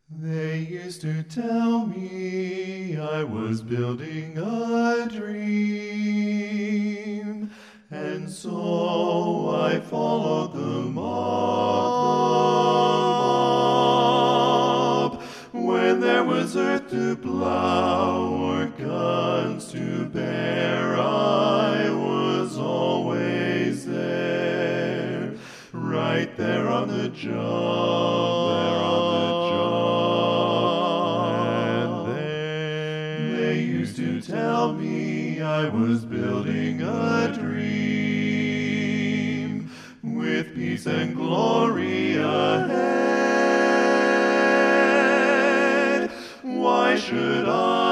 They used to tell me I was building a dream, and so I followed the mob. When there was earth to plow or guns to bear, I was always there, right there on the job, there on the job. And they used to tell me I was building a dream with peace and glory ahead. Why should I